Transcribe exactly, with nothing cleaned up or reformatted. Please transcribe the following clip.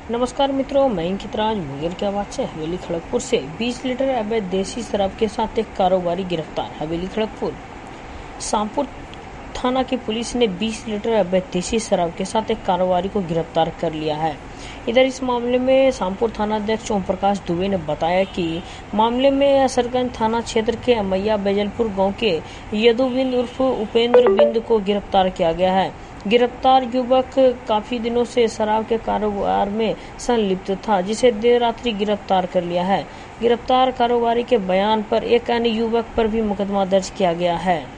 नमस्कार मित्रों, मैं अंकितराज मुंगेर की आवाज से हवेली खड़गपुर से बीस लीटर अवैध देसी शराब के साथ एक कारोबारी गिरफ्तार। हवेली खड़गपुर शामपुर थाना की पुलिस ने बीस लीटर अवैध देसी शराब के साथ एक कारोबारी को गिरफ्तार कर लिया है। इधर इस मामले में शामपुर थाना अध्यक्ष ओम प्रकाश दुबे ने बताया कि मामले में असरगंज थाना क्षेत्र के अमैया बेजलपुर गांव के यदुबिंद उर्फ उपेंद्र बिंद को गिरफ्तार किया गया है। गिरफ्तार युवक काफी दिनों से शराब के कारोबार में संलिप्त था, जिसे देर रात्रि गिरफ्तार कर लिया है। गिरफ्तार कारोबारी के बयान पर एक अन्य युवक पर भी मुकदमा दर्ज किया गया है।